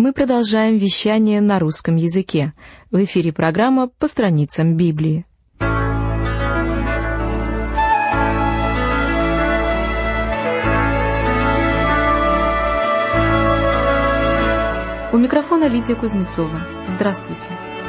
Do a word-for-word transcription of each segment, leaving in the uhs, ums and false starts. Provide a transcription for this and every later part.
Мы продолжаем вещание на русском языке. В эфире программа «По страницам Библии». У микрофона Лидия Кузнецова. Здравствуйте.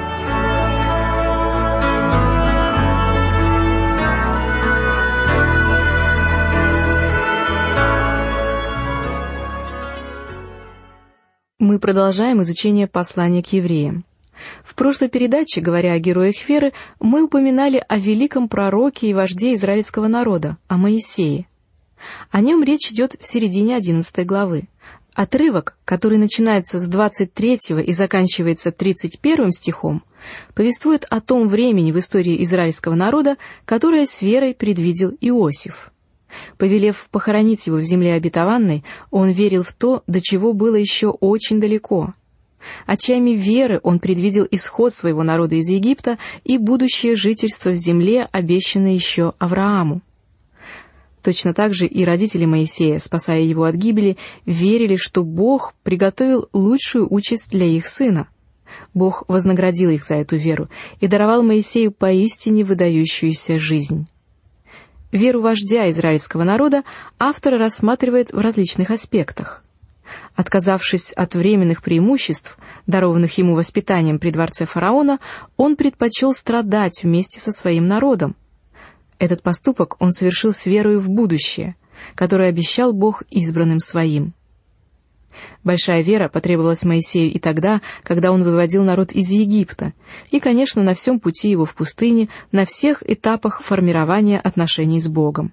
Мы продолжаем изучение послания к евреям. В прошлой передаче, говоря о героях веры, мы упоминали о великом пророке и вожде израильского народа, о Моисее. О нем речь идет в середине одиннадцатой главы. Отрывок, который начинается с двадцать третьего и заканчивается тридцать первым стихом, повествует о том времени в истории израильского народа, которое с верой предвидел Иосиф. Повелев похоронить его в земле обетованной, он верил в то, до чего было еще очень далеко. Очами веры он предвидел исход своего народа из Египта и будущее жительство в земле, обещанное еще Аврааму. Точно так же и родители Моисея, спасая его от гибели, верили, что Бог приготовил лучшую участь для их сына. Бог вознаградил их за эту веру и даровал Моисею поистине выдающуюся жизнь. Веру вождя израильского народа автор рассматривает в различных аспектах. Отказавшись от временных преимуществ, дарованных ему воспитанием при дворце фараона, он предпочел страдать вместе со своим народом. Этот поступок он совершил с верою в будущее, которое обещал Бог избранным своим. Большая вера потребовалась Моисею и тогда, когда он выводил народ из Египта, и, конечно, на всем пути его в пустыне, на всех этапах формирования отношений с Богом.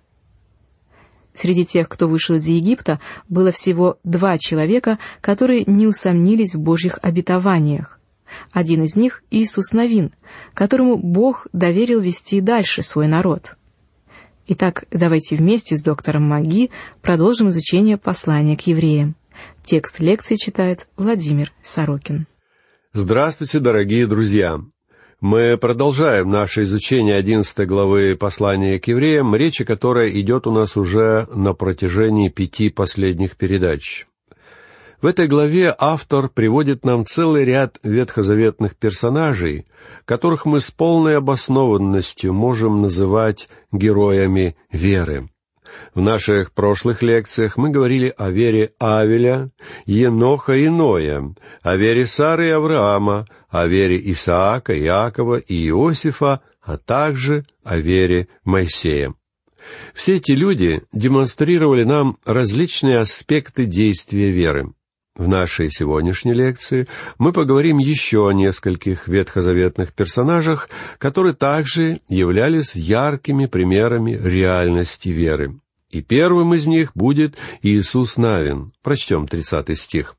Среди тех, кто вышел из Египта, было всего два человека, которые не усомнились в Божьих обетованиях. Один из них — Иисус Навин, которому Бог доверил вести дальше свой народ. Итак, давайте вместе с доктором Маги продолжим изучение послания к евреям. Текст лекции читает Владимир Сорокин. Здравствуйте, дорогие друзья! Мы продолжаем наше изучение одиннадцатой главы послания к евреям, речь о которой идет у нас уже на протяжении пяти последних передач. В этой главе автор приводит нам целый ряд ветхозаветных персонажей, которых мы с полной обоснованностью можем называть героями веры. В наших прошлых лекциях мы говорили о вере Авеля, Еноха и Ноя, о вере Сары и Авраама, о вере Исаака, Иакова и Иосифа, а также о вере Моисея. Все эти люди демонстрировали нам различные аспекты действия веры. В нашей сегодняшней лекции мы поговорим еще о нескольких ветхозаветных персонажах, которые также являлись яркими примерами реальности веры. И первым из них будет Иисус Навин. Прочтем тридцатый стих.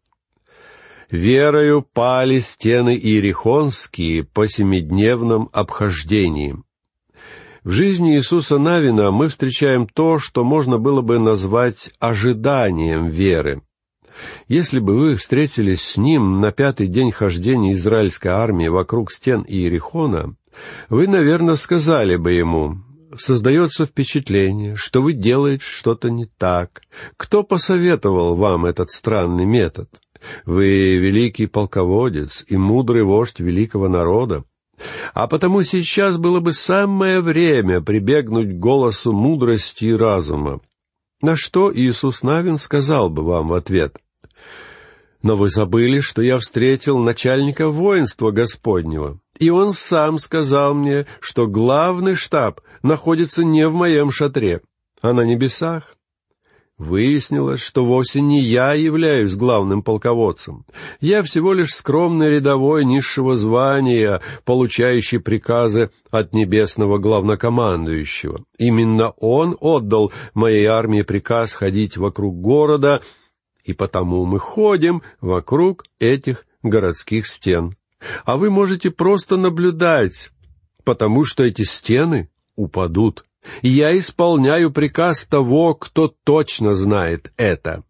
«Верою пали стены иерихонские по семидневном обхождении». В жизни Иисуса Навина мы встречаем то, что можно было бы назвать ожиданием веры. Если бы вы встретились с ним на пятый день хождения израильской армии вокруг стен Иерихона, вы, наверное, сказали бы ему: «Создается впечатление, что вы делаете что-то не так. Кто посоветовал вам этот странный метод? Вы великий полководец и мудрый вождь великого народа. А потому сейчас было бы самое время прибегнуть к голосу мудрости и разума». На что Иисус Навин сказал бы вам в ответ: «Но вы забыли, что я встретил начальника воинства Господнего, и он сам сказал мне, что главный штаб находится не в моем шатре, а на небесах». Выяснилось, что вовсе не я являюсь главным полководцем. Я всего лишь скромный рядовой низшего звания, получающий приказы от небесного главнокомандующего. Именно он отдал моей армии приказ ходить вокруг города, и потому мы ходим вокруг этих городских стен. А вы можете просто наблюдать, потому что эти стены упадут. И я исполняю приказ того, кто точно знает это.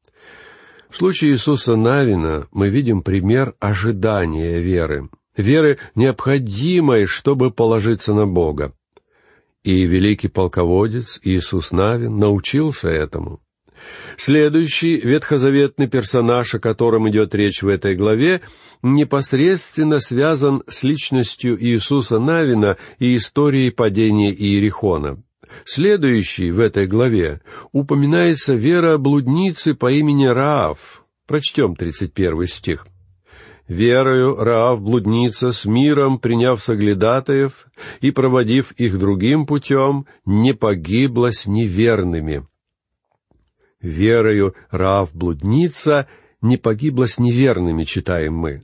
В случае Иисуса Навина мы видим пример ожидания веры. Веры, необходимой, чтобы положиться на Бога. И великий полководец Иисус Навин научился этому. Следующий ветхозаветный персонаж, о котором идет речь в этой главе, непосредственно связан с личностью Иисуса Навина и историей падения Иерихона. Следующий в этой главе упоминается вера блудницы по имени Раав. Прочтем тридцать первый стих. «Верою Раав блудница, с миром приняв соглядатаев и проводив их другим путем, не погибла с неверными». «Верою Раав блудница не погибла с неверными», читаем мы.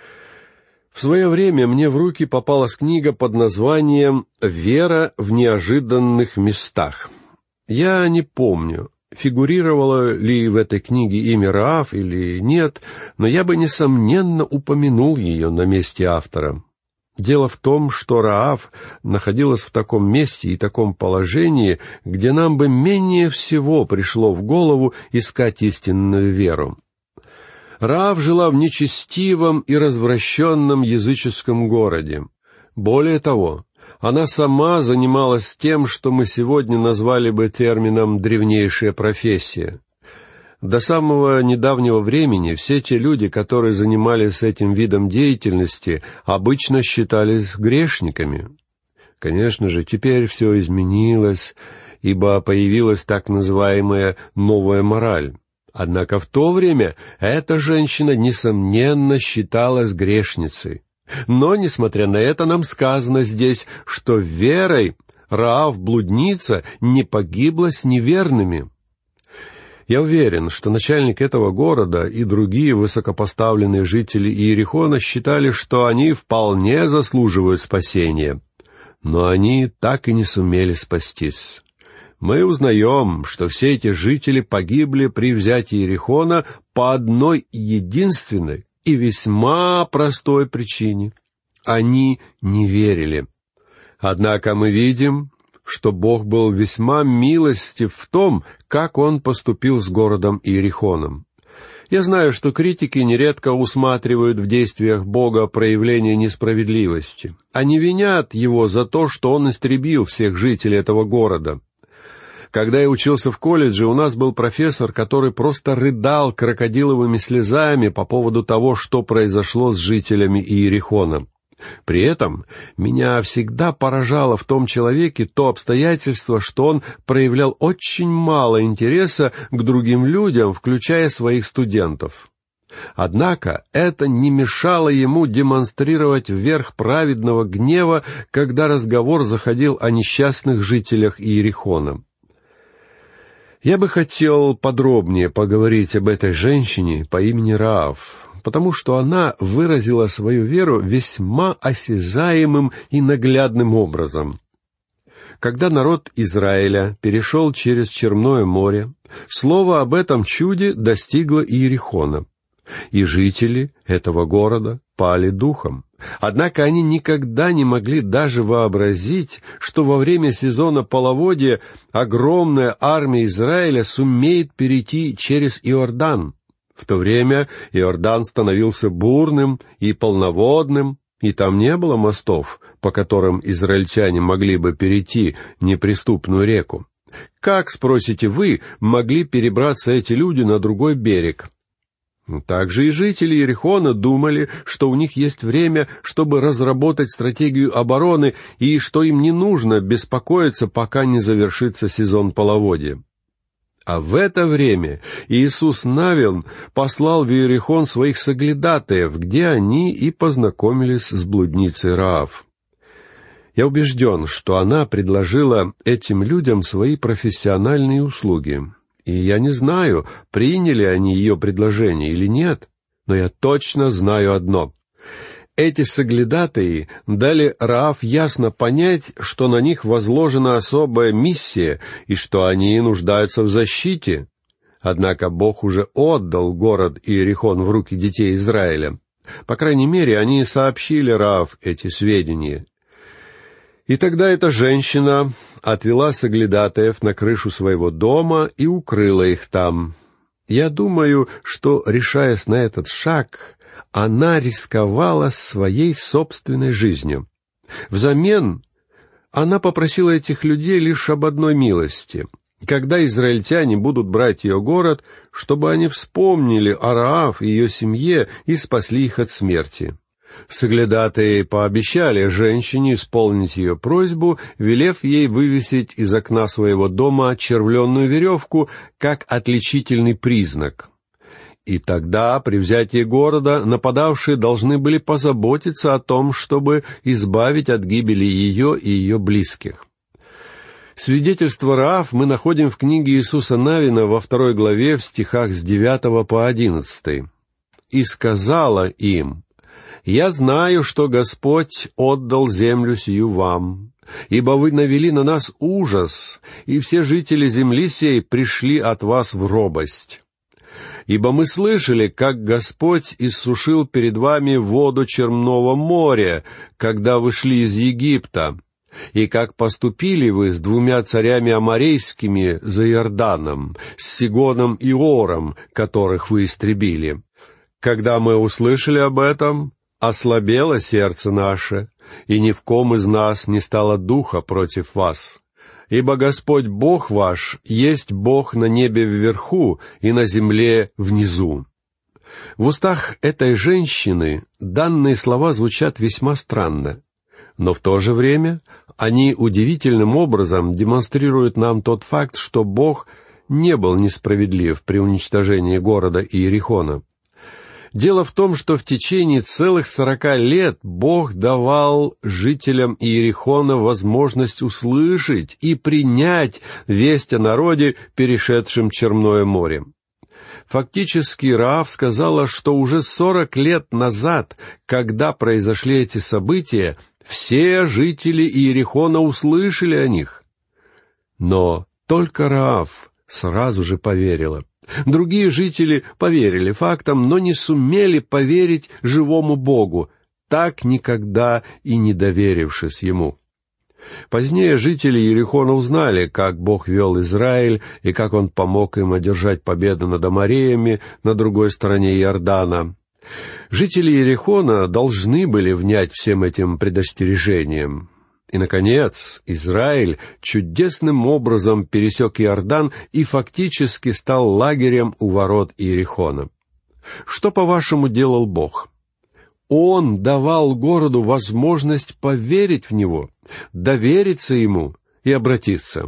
В свое время мне в руки попалась книга под названием «Вера в неожиданных местах». Я не помню, фигурировало ли в этой книге имя Раав или нет, но я бы, несомненно, упомянул ее на месте автора. Дело в том, что Раав находилась в таком месте и таком положении, где нам бы менее всего пришло в голову искать истинную веру. Раав жила в нечестивом и развращенном языческом городе. Более того, она сама занималась тем, что мы сегодня назвали бы термином «древнейшая профессия». До самого недавнего времени все те люди, которые занимались этим видом деятельности, обычно считались грешниками. Конечно же, теперь все изменилось, ибо появилась так называемая «новая мораль». Однако в то время эта женщина, несомненно, считалась грешницей. Но, несмотря на это, нам сказано здесь, что верой Раав, блудница, не погибла с неверными. Я уверен, что начальник этого города и другие высокопоставленные жители Иерихона считали, что они вполне заслуживают спасения. Но они так и не сумели спастись. Мы узнаем, что все эти жители погибли при взятии Иерихона по одной единственной и весьма простой причине. Они не верили. Однако мы видим, что Бог был весьма милостив в том, как Он поступил с городом Иерихоном. Я знаю, что критики нередко усматривают в действиях Бога проявление несправедливости. Они винят Его за то, что Он истребил всех жителей этого города. Когда я учился в колледже, у нас был профессор, который просто рыдал крокодиловыми слезами по поводу того, что произошло с жителями Иерихона. При этом меня всегда поражало в том человеке то обстоятельство, что он проявлял очень мало интереса к другим людям, включая своих студентов. Однако это не мешало ему демонстрировать верх праведного гнева, когда разговор заходил о несчастных жителях Иерихона. Я бы хотел подробнее поговорить об этой женщине по имени Раав, потому что она выразила свою веру весьма осязаемым и наглядным образом. Когда народ Израиля перешел через Черное море, слово об этом чуде достигло Иерихона, и жители этого города пали духом. Однако они никогда не могли даже вообразить, что во время сезона половодья огромная армия Израиля сумеет перейти через Иордан. В то время Иордан становился бурным и полноводным, и там не было мостов, по которым израильтяне могли бы перейти неприступную реку. Как, спросите вы, могли перебраться эти люди на другой берег? Также и жители Иерихона думали, что у них есть время, чтобы разработать стратегию обороны, и что им не нужно беспокоиться, пока не завершится сезон половодья. А в это время Иисус Навин послал в Иерихон своих соглядатаев, где они и познакомились с блудницей Раав. Я убежден, что она предложила этим людям свои профессиональные услуги. И я не знаю, приняли они ее предложение или нет, но я точно знаю одно. Эти соглядатаи дали Раав ясно понять, что на них возложена особая миссия и что они нуждаются в защите. Однако Бог уже отдал город Иерихон в руки детей Израиля. По крайней мере, они сообщили Раав эти сведения. И тогда эта женщина отвела соглядатаев на крышу своего дома и укрыла их там. Я думаю, что, решаясь на этот шаг, она рисковала своей собственной жизнью. Взамен она попросила этих людей лишь об одной милости. когда израильтяне будут брать ее город, чтобы они вспомнили о Раав и ее семье и спасли их от смерти. Соглядатые пообещали женщине исполнить ее просьбу, велев ей вывесить из окна своего дома червленную веревку как отличительный признак. И тогда, при взятии города, нападавшие должны были позаботиться о том, чтобы избавить от гибели ее и ее близких. Свидетельство Раав мы находим в книге Иисуса Навина во второй главе в стихах с девятого по одиннадцатый. «И сказала им: Я знаю, что Господь отдал землю сию вам, ибо вы навели на нас ужас, и все жители земли сей пришли от вас в робость. Ибо мы слышали, как Господь иссушил перед вами воду Черного моря, когда вы шли из Египта, и как поступили вы с двумя царями аморейскими за Иорданом, с Сигоном и Ором, которых вы истребили. Когда мы услышали об этом, ослабело сердце наше, и ни в ком из нас не стало духа против вас. Ибо Господь Бог ваш есть Бог на небе вверху и на земле внизу». В устах этой женщины данные слова звучат весьма странно, но в то же время они удивительным образом демонстрируют нам тот факт, что Бог не был несправедлив при уничтожении города Иерихона. Дело в том, что в течение целых сорока лет Бог давал жителям Иерихона возможность услышать и принять весть о народе, перешедшем Черное море. Фактически Раав сказала, что уже сорок лет назад, когда произошли эти события, все жители Иерихона услышали о них. Но только Раав сразу же поверила. Другие жители поверили фактам, но не сумели поверить живому Богу, так никогда и не доверившись Ему. Позднее жители Иерихона узнали, как Бог вел Израиль и как Он помог им одержать победу над амореями на другой стороне Иордана. Жители Иерихона должны были внять всем этим предостережениям. И, наконец, Израиль чудесным образом пересек Иордан и фактически стал лагерем у ворот Иерихона. Что, по-вашему, делал Бог? Он давал городу возможность поверить в Него, довериться Ему и обратиться.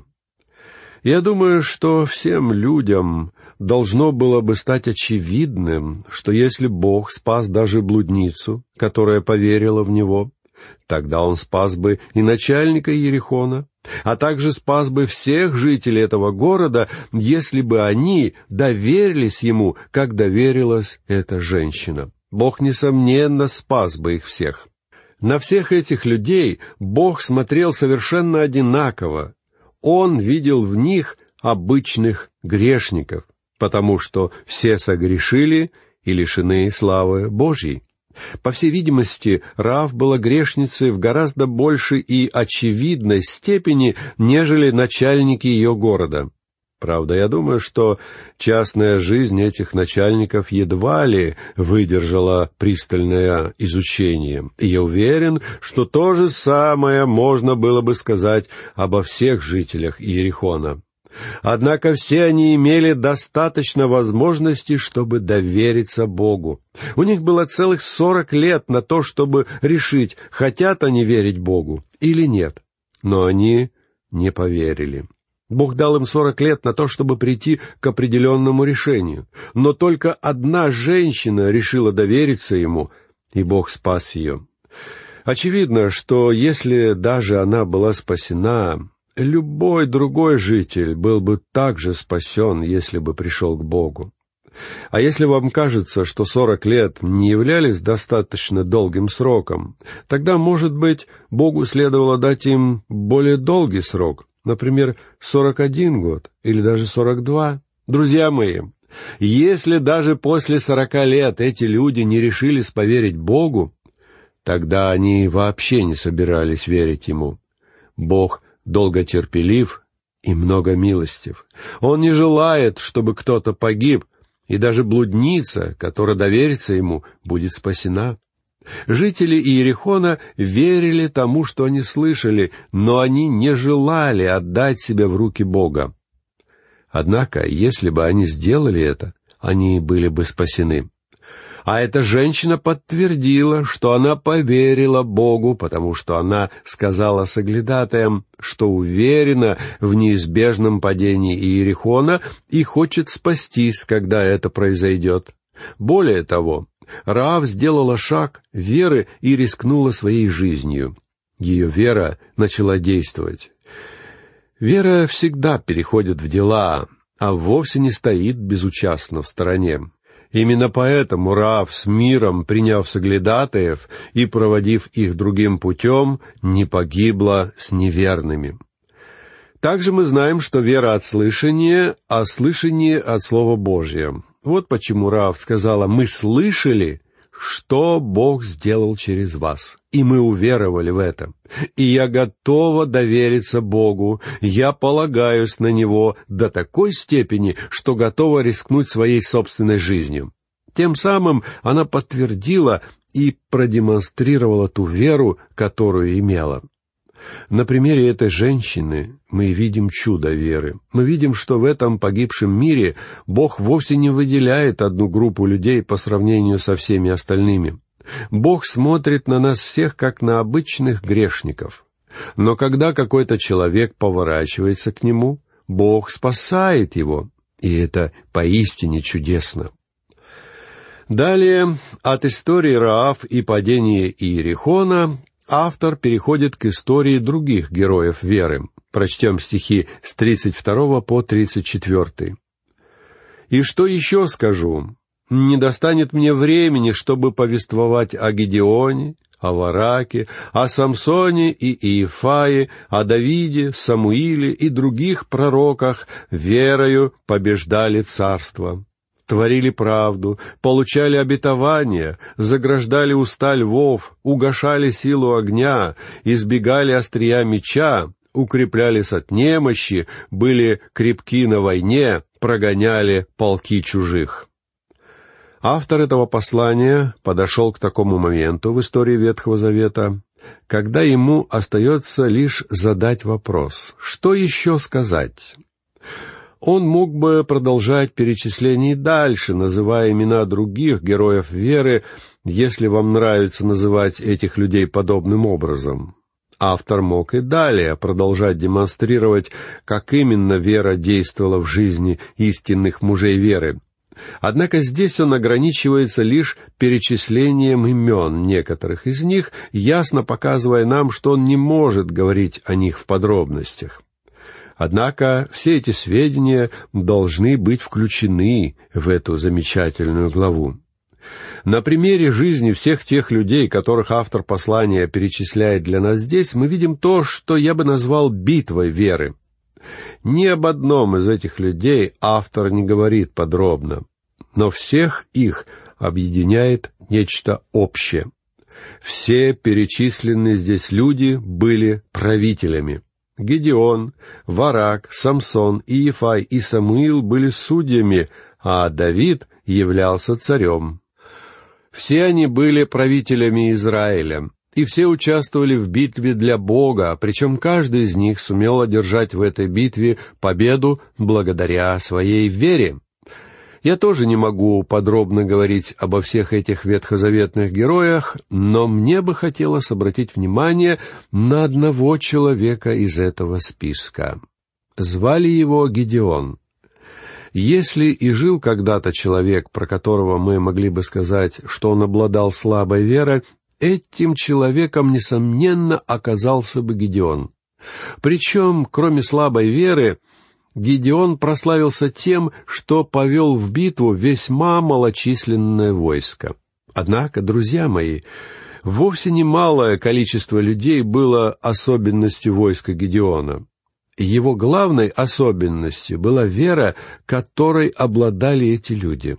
Я думаю, что всем людям должно было бы стать очевидным, что если Бог спас даже блудницу, которая поверила в Него, тогда Он спас бы и начальника Иерихона, а также спас бы всех жителей этого города, если бы они доверились Ему, как доверилась эта женщина. Бог, несомненно, спас бы их всех. На всех этих людей Бог смотрел совершенно одинаково. Он видел в них обычных грешников, потому что все согрешили и лишены славы Божьей. По всей видимости, Раав была грешницей в гораздо большей и очевидной степени, нежели начальники ее города. Правда, я думаю, что частная жизнь этих начальников едва ли выдержала пристальное изучение. И я уверен, что то же самое можно было бы сказать обо всех жителях Иерихона. Однако все они имели достаточно возможностей, чтобы довериться Богу. У них было целых сорок лет на то, чтобы решить, хотят они верить Богу или нет. Но они не поверили. Бог дал им сорок лет на то, чтобы прийти к определенному решению. Но только одна женщина решила довериться Ему, и Бог спас ее. Очевидно, что если даже она была спасена, любой другой житель был бы также спасен, если бы пришел к Богу. А если вам кажется, что сорок лет не являлись достаточно долгим сроком, тогда, может быть, Богу следовало дать им более долгий срок, например, сорок один год или даже сорок два. Друзья мои, если даже после сорока лет эти люди не решились поверить Богу, тогда они вообще не собирались верить Ему. Бог долготерпелив и многомилостив. Он не желает, чтобы кто-то погиб, и даже блудница, которая доверится Ему, будет спасена. Жители Иерихона верили тому, что они слышали, но они не желали отдать себя в руки Бога. Однако, если бы они сделали это, они были бы спасены. А эта женщина подтвердила, что она поверила Богу, потому что она сказала соглядатаям, что уверена в неизбежном падении Иерихона и хочет спастись, когда это произойдет. Более того, Раав сделала шаг веры и рискнула своей жизнью. Ее вера начала действовать. Вера всегда переходит в дела, а вовсе не стоит безучастно в стороне. Именно поэтому Раав с миром, приняв соглядатаев и проводив их другим путем, не погибла с неверными. Также мы знаем, что вера от слышания, а слышание от Слова Божия. Вот почему Раав сказала: «Мы слышали, что Бог сделал через вас, и мы уверовали в это. И я готова довериться Богу, я полагаюсь на Него до такой степени, что готова рискнуть своей собственной жизнью». Тем самым она подтвердила и продемонстрировала ту веру, которую имела. На примере этой женщины мы видим чудо веры. Мы видим, что в этом погибшем мире Бог вовсе не выделяет одну группу людей по сравнению со всеми остальными. Бог смотрит на нас всех, как на обычных грешников. Но когда какой-то человек поворачивается к Нему, Бог спасает его, и это поистине чудесно. Далее, от истории Раав и падения Иерихона автор переходит к истории других героев веры. Прочтем стихи с тридцать второго по тридцать четвёртый. «И что еще скажу? Не достанет мне времени, чтобы повествовать о Гедеоне, о Вараке, о Самсоне и Иефае, о Давиде, Самуиле и других пророках, верою побеждали царство. Творили правду, получали обетования, заграждали уста львов, угашали силу огня, избегали острия меча, укреплялись от немощи, были крепки на войне, прогоняли полки чужих». Автор этого послания подошел к такому моменту в истории Ветхого Завета, когда ему остается лишь задать вопрос: что еще сказать? Он мог бы продолжать перечисление дальше, называя имена других героев веры, если вам нравится называть этих людей подобным образом. Автор мог и далее продолжать демонстрировать, как именно вера действовала в жизни истинных мужей веры. Однако здесь он ограничивается лишь перечислением имен некоторых из них, ясно показывая нам, что он не может говорить о них в подробностях. Однако все эти сведения должны быть включены в эту замечательную главу. На примере жизни всех тех людей, которых автор послания перечисляет для нас здесь, мы видим то, что я бы назвал битвой веры. Ни об одном из этих людей автор не говорит подробно, но всех их объединяет нечто общее. Все перечисленные здесь люди были правителями. Гедеон, Варак, Самсон, Иефай и Самуил были судьями, а Давид являлся царем. Все они были правителями Израиля, и все участвовали в битве для Бога, причем каждый из них сумел одержать в этой битве победу благодаря своей вере. Я тоже не могу подробно говорить обо всех этих ветхозаветных героях, но мне бы хотелось обратить внимание на одного человека из этого списка. Звали его Гедеон. Если и жил когда-то человек, про которого мы могли бы сказать, что он обладал слабой верой, этим человеком, несомненно, оказался бы Гедеон. Причем, кроме слабой веры, Гедеон прославился тем, что повел в битву весьма малочисленное войско. Однако, друзья мои, вовсе не малое количество людей было особенностью войска Гедеона. Его главной особенностью была вера, которой обладали эти люди.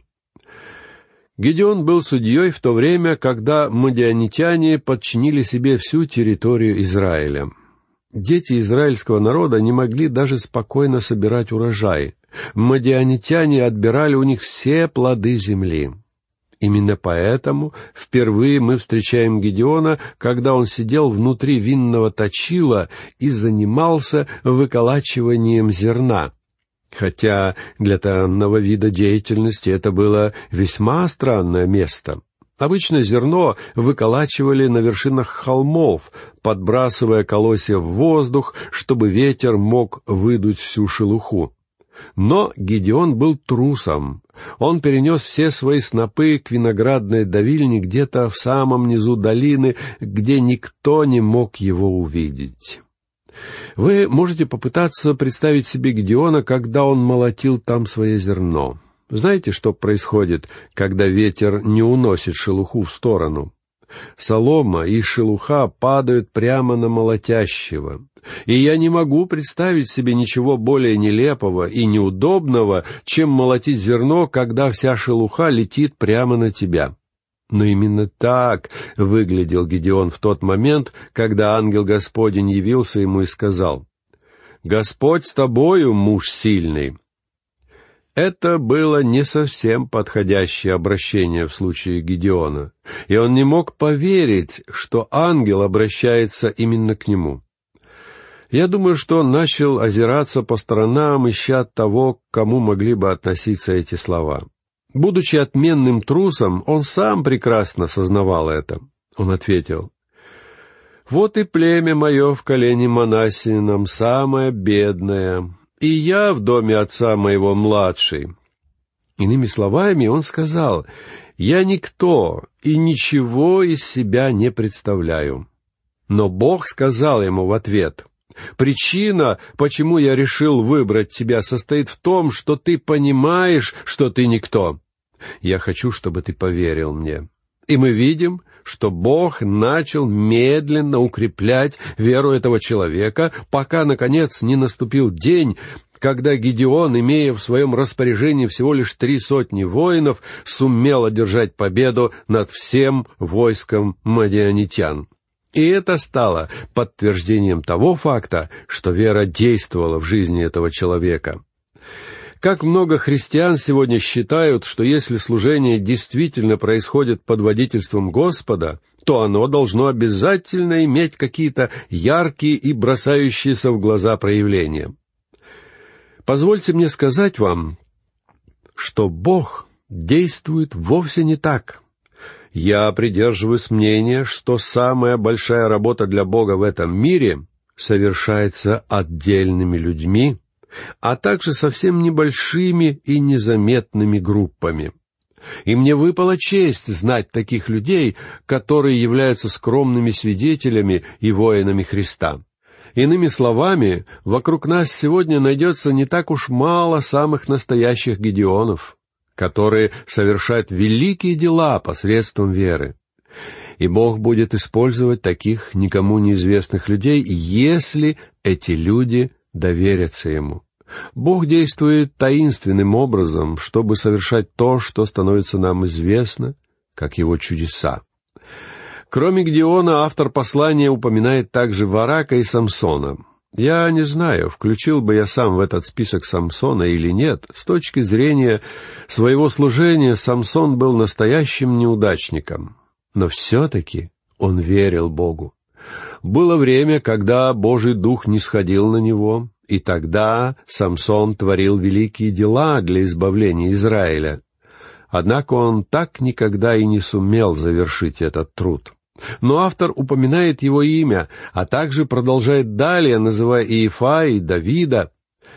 Гедеон был судьей в то время, когда мадианитяне подчинили себе всю территорию Израиля. Дети израильского народа не могли даже спокойно собирать урожай. Мадианитяне отбирали у них все плоды земли. Именно поэтому впервые мы встречаем Гедеона, когда он сидел внутри винного точила и занимался выколачиванием зерна. Хотя для данного вида деятельности это было весьма странное место. Обычно зерно выколачивали на вершинах холмов, подбрасывая колосья в воздух, чтобы ветер мог выдуть всю шелуху. Но Гидеон был трусом. Он перенес все свои снопы к виноградной давильне где-то в самом низу долины, где никто не мог его увидеть. Вы можете попытаться представить себе Гидеона, когда он молотил там свое зерно. Знаете, что происходит, когда ветер не уносит шелуху в сторону? Солома и шелуха падают прямо на молотящего. И я не могу представить себе ничего более нелепого и неудобного, чем молотить зерно, когда вся шелуха летит прямо на тебя. Но именно так выглядел Гидеон в тот момент, когда ангел Господень явился ему и сказал: «Господь с тобою, муж сильный». Это было не совсем подходящее обращение в случае Гидеона, и он не мог поверить, что ангел обращается именно к нему. Я думаю, что он начал озираться по сторонам, ища того, к кому могли бы относиться эти слова. Будучи отменным трусом, он сам прекрасно сознавал это. Он ответил: «Вот и племя мое в колене Манассиином самое бедное, и я в доме отца моего младший». Иными словами, он сказал: «Я никто и ничего из себя не представляю». Но Бог сказал ему в ответ: «Причина, почему я решил выбрать тебя, состоит в том, что ты понимаешь, что ты никто. Я хочу, чтобы ты поверил мне». И мы видим, что Бог начал медленно укреплять веру этого человека, пока, наконец, не наступил день, когда Гидеон, имея в своем распоряжении всего лишь три сотни воинов, сумел одержать победу над всем войском мадианитян. И это стало подтверждением того факта, что вера действовала в жизни этого человека. Как много христиан сегодня считают, что если служение действительно происходит под водительством Господа, то оно должно обязательно иметь какие-то яркие и бросающиеся в глаза проявления. Позвольте мне сказать вам, что Бог действует вовсе не так. Я придерживаюсь мнения, что самая большая работа для Бога в этом мире совершается отдельными людьми, а также совсем небольшими и незаметными группами. И мне выпала честь знать таких людей, которые являются скромными свидетелями и воинами Христа. Иными словами, вокруг нас сегодня найдется не так уж мало самых настоящих Гидеонов, которые совершают великие дела посредством веры. И Бог будет использовать таких никому неизвестных людей, если эти люди доверятся Ему. Бог действует таинственным образом, чтобы совершать то, что становится нам известно, как Его чудеса. Кроме Гидеона, автор послания упоминает также Варака и Самсона. Я не знаю, включил бы я сам в этот список Самсона или нет. С точки зрения своего служения Самсон был настоящим неудачником. Но все-таки он верил Богу. Было время, когда Божий Дух нисходил на него, и тогда Самсон творил великие дела для избавления Израиля. Однако он так никогда и не сумел завершить этот труд. Но автор упоминает его имя, а также продолжает далее, называя Иефа и Давида.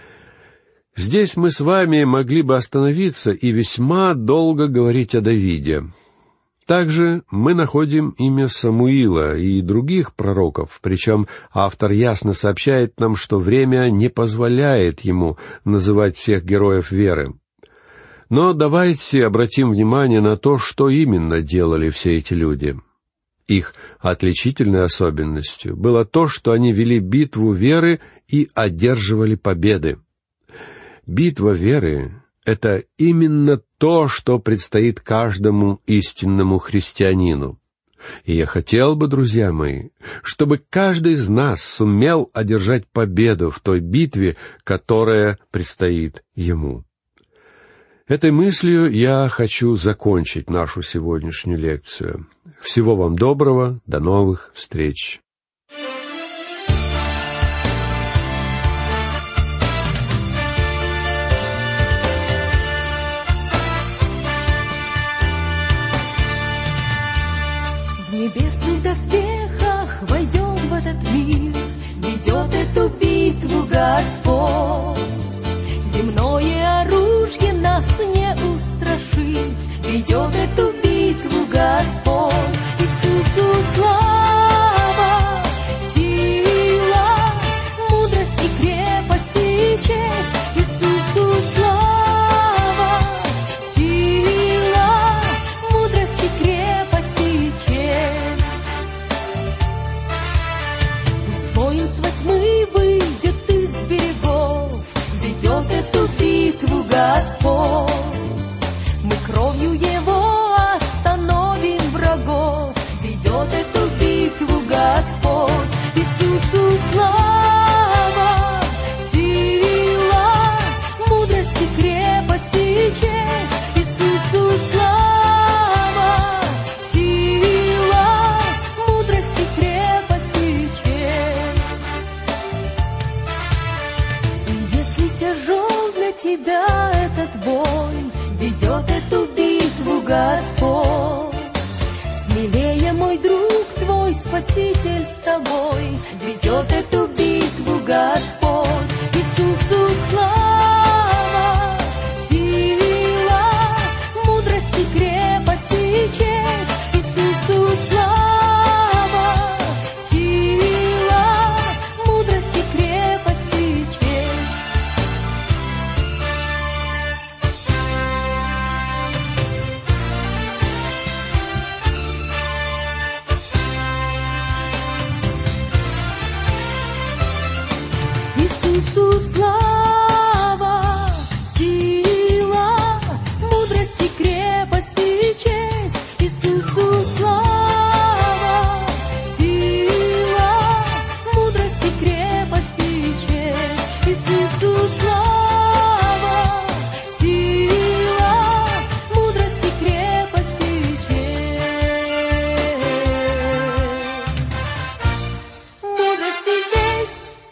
Здесь мы с вами могли бы остановиться и весьма долго говорить о Давиде. Также мы находим имя Самуила и других пророков, причем автор ясно сообщает нам, что время не позволяет ему называть всех героев веры. Но давайте обратим внимание на то, что именно делали все эти люди. Их отличительной особенностью было то, что они вели битву веры и одерживали победы. Битва веры — это именно то, что предстоит каждому истинному христианину. И я хотел бы, друзья мои, чтобы каждый из нас сумел одержать победу в той битве, которая предстоит ему. Этой мыслью я хочу закончить нашу сегодняшнюю лекцию. Всего вам доброго, до новых встреч. небесных доспехах войдем в этот мир, ведет эту битву Господь. Земное оружие нас не устрашит, ведет эту битву Господь. Иисусу слава, сила, мудрость и крепость и честь. Иисусу слава, сила, мудрость и крепость и честь. Пусть воинство тьмы выйдет из берегов, ведет эту битву Господь. Мы кровью Его остановим врагов, ведет эту битву Господь. Иисусу слава, сила, мудрость и крепость и честь. Иисусу слава, сила, мудрость и крепость и честь. И если тяжел для тебя этот бой, ведет эту битву Господь. Смелее, мой друг, твой Спаситель с тобой, ведет эту битву Господь. Иисусу слава, сила, мудрость и крепость и честь. Иисусу слава, сила, мудрость и крепость и честь. Иисусу слава, сила, мудрость и крепость и честь. Иисусу слава, сила, мудрость и крепость и честь. Иисусу слава, сила, мудрость и крепость и честь. Мудрость и честь.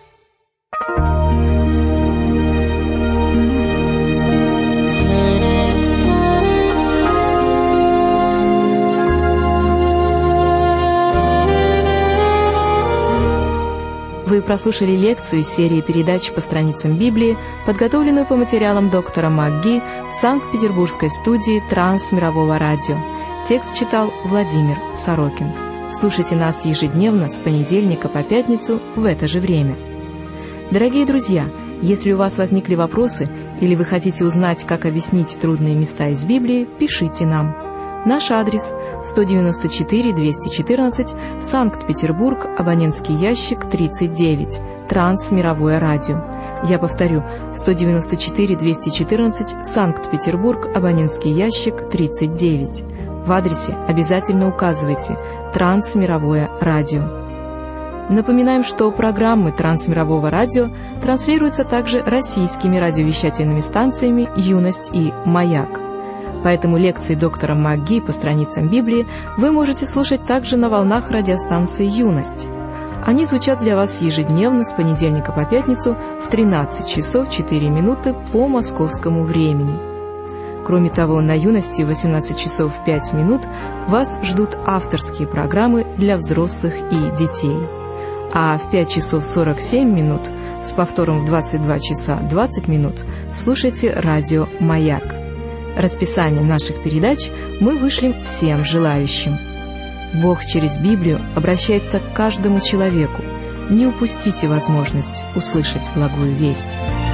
Вы прослушали лекцию из серии передач по страницам Библии, подготовленную по материалам доктора МакГи в Санкт-Петербургской студии Трансмирового радио. Текст читал Владимир Сорокин. Слушайте нас ежедневно с понедельника по пятницу в это же время. Дорогие друзья, если у вас возникли вопросы или вы хотите узнать, как объяснить трудные места из Библии, пишите нам. Наш адрес – сто девяносто четыре двести четырнадцать, Санкт-Петербург, абонентский ящик тридцать девять, Трансмировое радио. Я повторю, сто девяносто четыре двести четырнадцать, Санкт-Петербург, абонентский ящик тридцать девять. В адресе обязательно указывайте «Трансмировое радио». Напоминаем, что программы Трансмирового радио транслируются также российскими радиовещательными станциями «Юность» и «Маяк». Поэтому лекции доктора МакГи по страницам Библии вы можете слушать также на волнах радиостанции «Юность». Они звучат для вас ежедневно с понедельника по пятницу в тринадцать часов четыре минуты по московскому времени. Кроме того, на «Юности» в восемнадцать часов пять минут вас ждут авторские программы для взрослых и детей. А в пять часов сорок семь минут с повтором в двадцать два часа двадцать минут слушайте радио «Маяк». Расписание наших передач мы вышлем всем желающим. Бог через Библию обращается к каждому человеку. Не упустите возможность услышать благую весть.